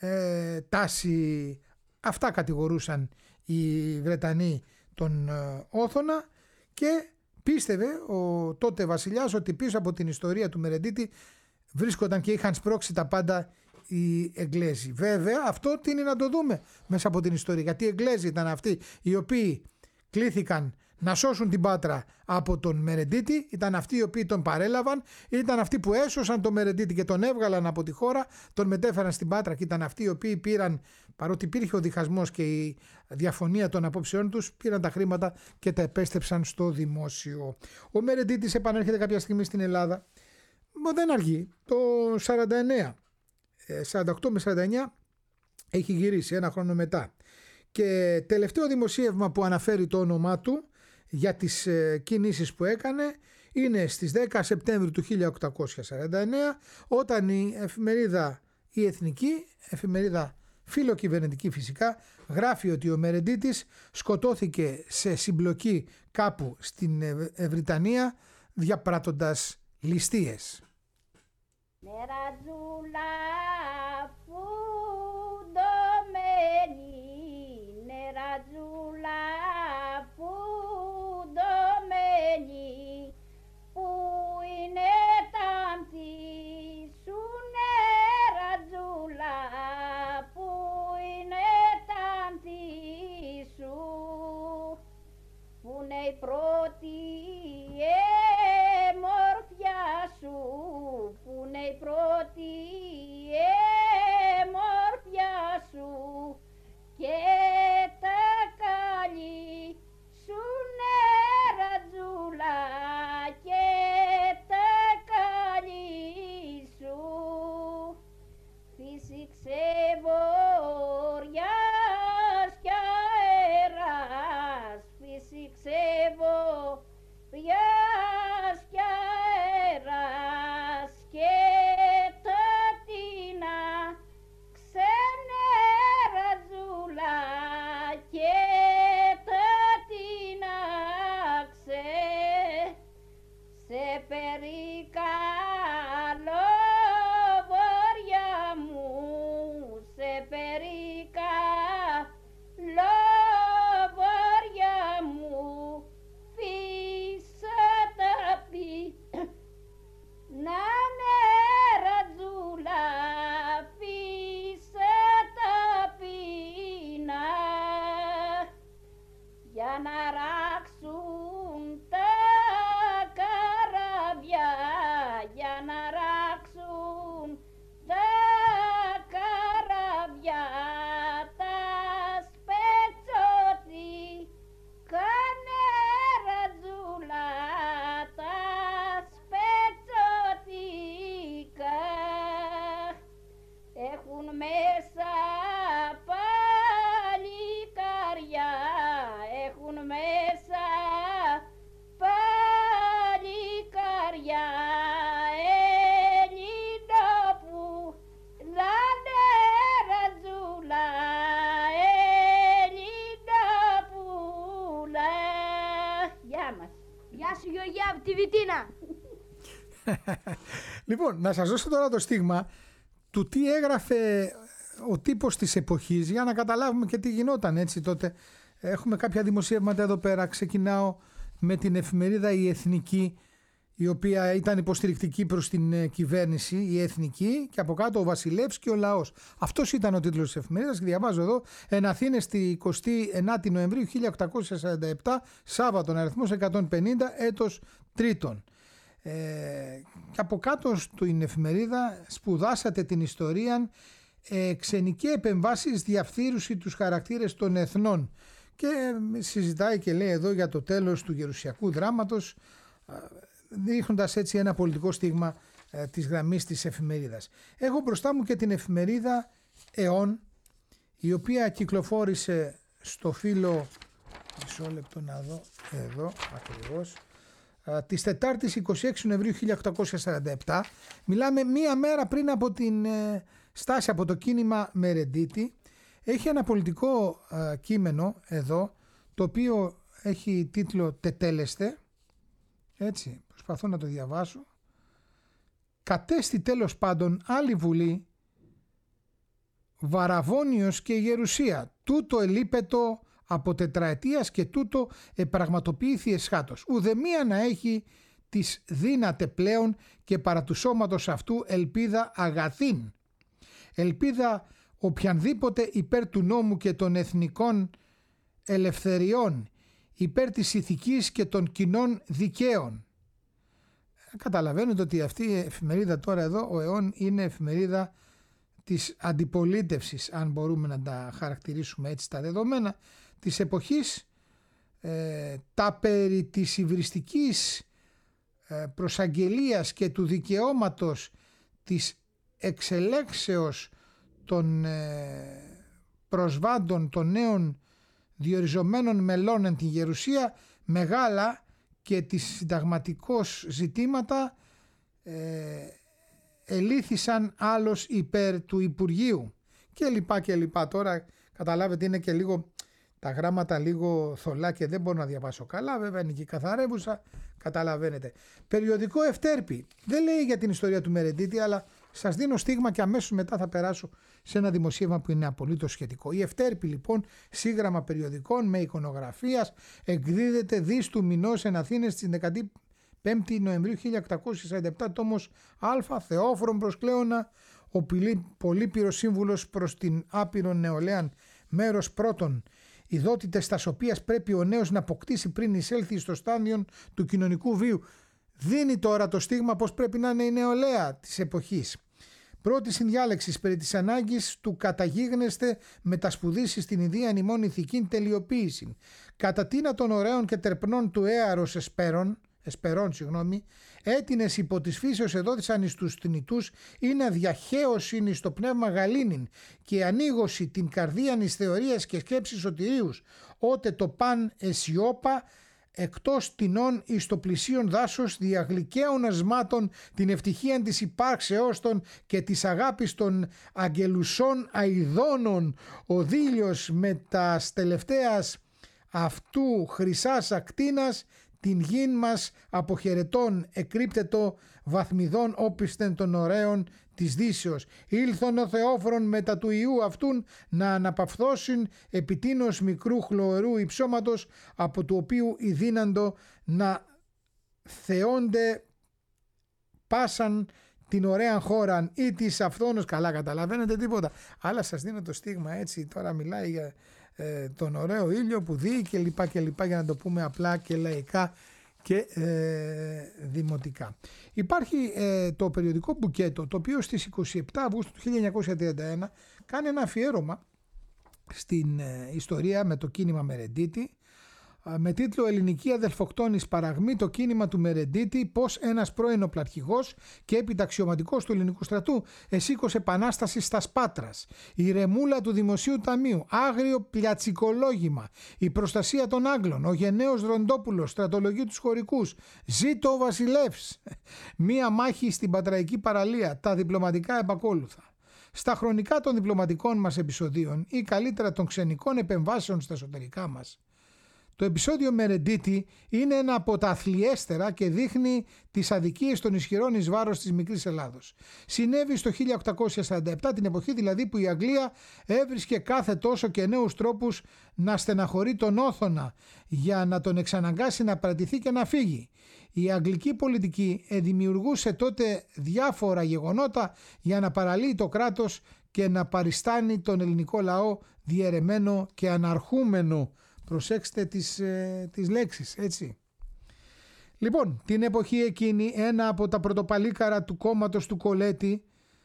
τάση. Αυτά κατηγορούσαν οι Βρετανοί τον Όθωνα, και πίστευε ο τότε βασιλιάς ότι πίσω από την ιστορία του Μερεντίτη βρίσκονταν και είχαν σπρώξει τα πάντα οι Εγγλέζοι. Βέβαια αυτό τι είναι να το δούμε μέσα από την ιστορία, γιατί οι Εγγλέζοι ήταν αυτοί οι οποίοι κλήθηκαν να σώσουν την Πάτρα από τον Μερεντίτη, ήταν αυτοί οι οποίοι τον παρέλαβαν, ήταν αυτοί που έσωσαν τον Μερεντίτη και τον έβγαλαν από τη χώρα, τον μετέφεραν στην Πάτρα, και ήταν αυτοί οι οποίοι πήραν, παρότι υπήρχε ο διχασμός και η διαφωνία των απόψεών τους, πήραν τα χρήματα και τα επέστρεψαν στο δημόσιο. Ο Μερεντίτης επανέρχεται κάποια στιγμή στην Ελλάδα, μα δεν αργεί, το 48 με 49 έχει γυρίσει, ένα χρόνο μετά. Και τελευταίο δημοσίευμα που αναφέρει το όνομά του για τις κινήσεις που έκανε είναι στις 10 Σεπτέμβρη του 1849, όταν η εφημερίδα η Εθνική, εφημερίδα φιλοκυβερνητική φυσικά, γράφει ότι ο Μερεντίτης σκοτώθηκε σε συμπλοκή κάπου στην Βρυτανία διαπράττοντας ληστείες. Νερατζούλα φουντωμένη, νερατζούλα φουντωμένη, που είναι τάμπτη σου νερατζούλα, που είναι τάμπτη σου, που είναι η πρώτη εμορφιά σου, που είναι η πρώτη εμορφιά σου, και τα καλή σου νερατζούλα, και τα καλή σου. Φύσηξε βοριάς κι αέρας, φύσηξε βοριάς κι αέρας, και τα τίνα ξενερατζούλα, και τα τίνα σε περικαλώ βοριά μου, σε περικαλώ βοριά μου, φύσα τα πει να νερατζούλα, φύσα τα πίνα, για να ράξουν τα καράβια, για να ράξουν τα καράβια, τα σπετσότικα νερατζούλα, τα σπετσότικα, έχουν μέσα παλικάρια, έχουν μέσα παλικάρια, Ελληνόπου νερατζούλα, Ελληνόπουλα. Γεια μας. Γεια σου Γεωργιά από τη Βιτίνα. Λοιπόν, να σας δώσω τώρα το στίγμα του τι έγραφε ο τύπος της εποχής, για να καταλάβουμε και τι γινόταν έτσι τότε. Έχουμε κάποια δημοσιεύματα εδώ πέρα. Ξεκινάω με την εφημερίδα Η Εθνική, η οποία ήταν υποστηρικτική προς την κυβέρνηση, η Εθνική, και από κάτω ο Βασιλεύς και ο Λαός. Αυτός ήταν ο τίτλος της εφημερίδας και διαβάζω εδώ: εν Αθήνες τη 29η Νοεμβρίου 1847, Σάββατον, αριθμός 150, έτος τρίτον. Και από κάτω στην εφημερίδα: σπουδάσατε την ιστορία, ξενική επεμβάσεις, διαφθείρουση τους χαρακτήρες των εθνών. Και συζητάει και λέει εδώ για το τέλος του γερουσιακού δράματος, δείχνοντας έτσι ένα πολιτικό στίγμα της γραμμής της εφημερίδας. Έχω μπροστά μου και την εφημερίδα ΕΟΝ, η οποία κυκλοφόρησε στο φύλλο, μισό λεπτό να δω, εδώ ακριβώς, της Τετάρτης 26 Νοεμβρίου 1847. Μιλάμε μία μέρα πριν από την στάση από το κίνημα Μερεντίτη. Έχει ένα πολιτικό κείμενο εδώ, το οποίο έχει τίτλο «Τετέλεστε». Έτσι, προσπαθώ να το διαβάσω. «Κατέστη τέλος πάντων άλλη βουλή, Βαραβώνιος και Γερουσία, τούτο ελείπετο από τετραετίας και τούτο επραγματοποιήθη εσχάτως. Ουδεμία να έχει της δύναται πλέον και παρά του σώματος αυτού ελπίδα αγαθήν. Ελπίδα οποιανδήποτε υπέρ του νόμου και των εθνικών ελευθεριών, υπέρ της ηθικής και των κοινών δικαίων». Καταλαβαίνετε ότι αυτή η εφημερίδα τώρα εδώ, ο ΕΟΝ, είναι εφημερίδα της αντιπολίτευσης, αν μπορούμε να τα χαρακτηρίσουμε έτσι τα δεδομένα της εποχής. Τα περί της υβριστικής προσαγγελίας και του δικαιώματος της εξελέξεως των προσβάντων των νέων διοριζομένων μελών εν την Γερουσία, μεγάλα και τις συνταγματικώς ζητήματα ελήφθησαν άλλος υπέρ του Υπουργείου και λοιπά και λοιπά. Τώρα καταλάβετε, είναι και λίγο τα γράμματα λίγο θολά και δεν μπορώ να διαβάσω καλά, βέβαια είναι και καθαρεύουσα, καταλαβαίνετε. Περιοδικό Ευτέρπη, δεν λέει για την ιστορία του Μερεντίτη, αλλά σας δίνω στίγμα και αμέσως μετά θα περάσω σε ένα δημοσίευμα που είναι απολύτως σχετικό. Η Ευτέρπη λοιπόν, σύγγραμμα περιοδικών με εικονογραφίας, εκδίδεται δις του μηνός εν Αθήνες στις 15 Νοεμβρίου 1847, τόμος Α, Θεόφρον προς Κλέωνα, ο πολύπυρος σύμβουλος προς την άπειρον νεολαία, μέρος πρώτον, ειδότητες στας οποίας πρέπει ο νέος να αποκτήσει πριν εισέλθει στο στάδιο του κοινωνικού βίου. Δίνει τώρα το στίγμα πως πρέπει να είναι η νεολαία της εποχής. Πρώτη συνδιάλεξη περί της ανάγκης του καταγίγνεστε μετασπουδήσεις στην ιδίαν ημών ηθικήν τελειοποίηση. Κατά τίνα των ωραίων και τερπνών του έαρος εσπερών, έτινες υπό της φύσεως εδόθησαν εις τους θνητούς, είναι αδιαχέωσιν εις το πνεύμα γαλήνην και ανοίγωση την καρδίαν εις θεωρίας και σκέψης σωτηρίους, ότε το παν εσιώπα εκτός τεινών εις το πλησίον δάσος διαγλυκαίων ασμάτων την ευτυχίαν της υπάρξεώς των και της αγάπης των αγγελουσών αηδώνων, ο δίλιος με τας τελευταίας αυτού χρυσάς ακτίνας την γην μας αποχαιρετών εκρύπτετο βαθμιδών όπισθεν των ωραίων της Δύσεως. Ήλθον ο Θεόφρον μετά του Ιού αυτούν να αναπαυθώσουν επιτείνος μικρού χλωερού υψώματος, από του οποίου η δύναντο να θεώνται πάσαν την ωραία χώραν ή της αυθόνος. Καλά, καταλαβαίνετε τίποτα, αλλά σας δίνω το στίγμα έτσι. Τώρα μιλάει για τον ωραίο ήλιο που δει και λοιπά, για να το πούμε απλά και λαϊκά και δημοτικά. Υπάρχει το περιοδικό Μπουκέτο, το οποίο στις 27 Αυγούστου του 1931 κάνει ένα αφιέρωμα στην ιστορία με το κίνημα Μερεντίτη, με τίτλο «Ελληνική αδελφοκτόνης παραγμή, το κίνημα του Μερεντίτη, πως ένας πρώην οπλαρχηγός και έπειτα αξιωματικός του ελληνικού στρατού εσήκωσε επανάσταση στα Πάτρας, η ρεμούλα του Δημοσίου Ταμείου, άγριο πλιατσικολόγημα, η προστασία των Άγγλων, ο γενναίος Ροντόπουλος, στρατολογεί τους χωρικούς, ζήτω ο Βασιλεύς, μία μάχη στην Πατραϊκή παραλία, τα διπλωματικά επακόλουθα». Στα χρονικά των διπλωματικών μας επεισοδίων ή καλύτερα των ξενικών επεμβάσεων στα εσωτερικά μας, το επεισόδιο Μερεντίτη είναι ένα από τα αθλιέστερα και δείχνει τις αδικίες των ισχυρών εις βάρος της μικρής Ελλάδος. Συνέβη στο 1847, την εποχή δηλαδή που η Αγγλία έβρισκε κάθε τόσο και νέους τρόπους να στεναχωρεί τον Όθωνα για να τον εξαναγκάσει να παρατηθεί και να φύγει. Η αγγλική πολιτική δημιουργούσε τότε διάφορα γεγονότα για να παραλύει το κράτος και να παριστάνει τον ελληνικό λαό διαιρεμένο και αναρχούμενο. Προσέξτε τις λέξεις, έτσι. Λοιπόν, την εποχή εκείνη ένα από τα πρωτοπαλίκαρα του κόμματος του Κολέτη,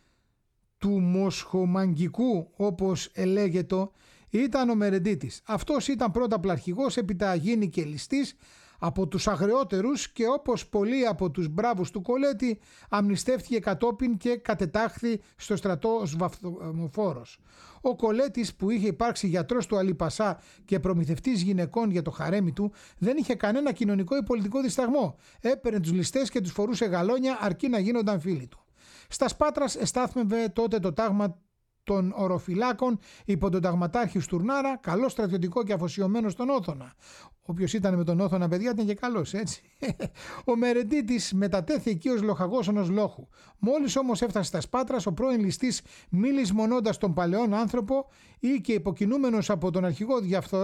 του Μοσχομαγγικού όπως ελέγετο, ήταν ο Μερεντίτης. Αυτός ήταν πρώτα πλαρχηγός, έπειτα γίνει και ληστής από τους αγριότερους και όπως πολλοί από τους μπράβους του Κολέτη αμνηστεύτηκε κατόπιν και κατετάχθη στο στρατό ως βαθμοφόρος. Ο Κολέτης, που είχε υπάρξει γιατρός του Αλή Πασά και προμηθευτής γυναικών για το χαρέμι του, δεν είχε κανένα κοινωνικό ή πολιτικό δισταγμό. Έπαιρνε τους ληστές και τους φορούσε γαλόνια αρκεί να γίνονταν φίλοι του. Στα Πάτρας εστάθμευε τότε το τάγμα των οροφυλάκων υπό τον ταγματάρχη Στουρνάρα, καλό στρατιωτικό και αφοσιωμένο στον Όθωνα. Όποιος ήταν με τον Όθωνα, παιδιά, ήταν και καλός, έτσι. Ο Μερεντίτης μετατέθη εκεί ως λοχαγός ενός λόχου. Μόλις όμως έφτασε στα Πάτρας, ο πρώην ληστής, μη λησμονώντας τον παλαιόν άνθρωπο ή και υποκινούμενος από τον αρχηγό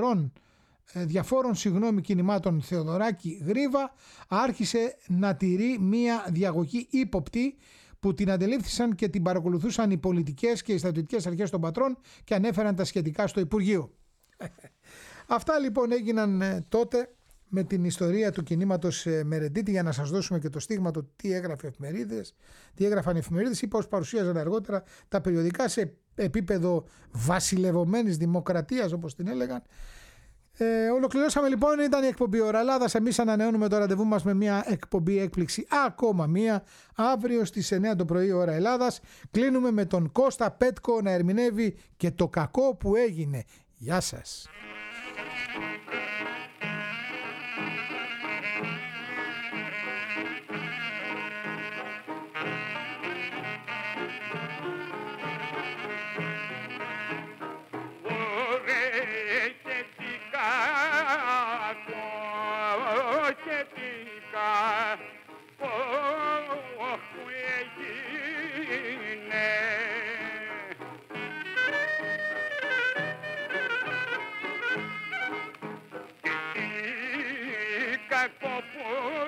διαφόρων κινημάτων Θεοδωράκη Γρίβα, άρχισε να τηρεί μία διαγωγή ύποπτη που την αντελήφθησαν και την παρακολουθούσαν οι πολιτικές και οι στρατιωτικές αρχές των πατρών και ανέφεραν τα σχετικά στο Υπουργείο. Αυτά λοιπόν έγιναν τότε με την ιστορία του κινήματος Μερεντίτη, για να σας δώσουμε και το στίγμα του τι έγραφαν οι εφημερίδες ή πώς παρουσίαζαν αργότερα τα περιοδικά σε επίπεδο βασιλευωμένης δημοκρατίας, όπως την έλεγαν. Ολοκληρώσαμε λοιπόν, ήταν η εκπομπή Ώρα Ελλάδας. Εμείς ανανεώνουμε το ραντεβού μας με μια εκπομπή έκπληξη, ακόμα μία, αύριο στις 9 το πρωί Ώρα Ελλάδας. Κλείνουμε με τον Κώστα Πέτκο να ερμηνεύει και το κακό που έγινε. Γεια σας. Ωραία, έτσι κακό που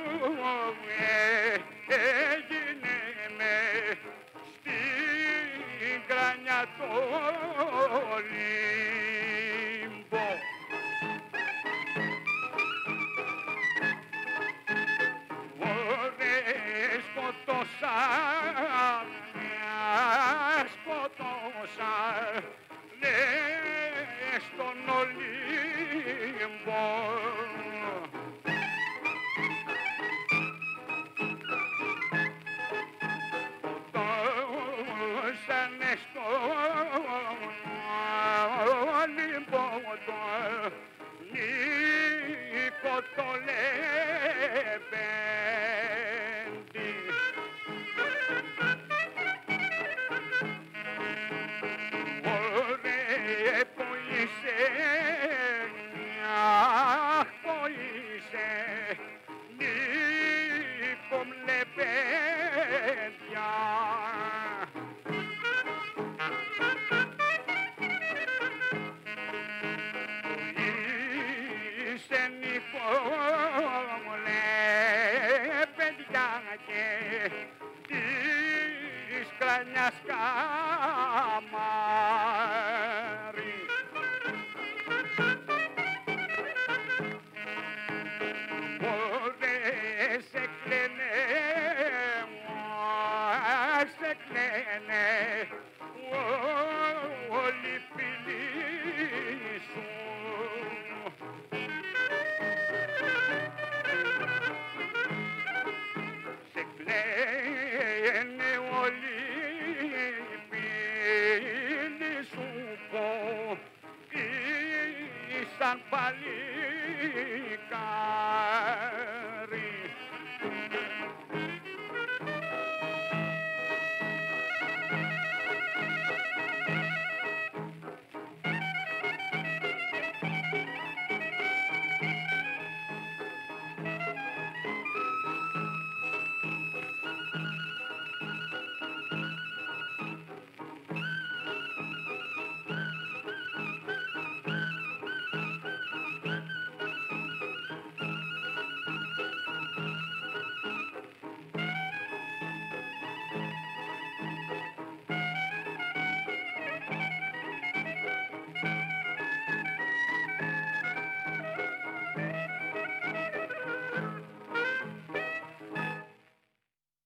έγινε με στην κρανιά το λίμπο. Σκοτώσα στον Ολύμπο. Σκοτώσανε στον Ολύμπο τον Νίκο το Λεβέντη. Νίκο Λεβέντια. Είσαι Νίκο Λεβέντια και της κρανιάς καμάρι. Σε κλαίνε όλοι οι φίλοι σου. Σε κλαίνε όλοι οι φίλοι σου που ήσαν παλικάρι.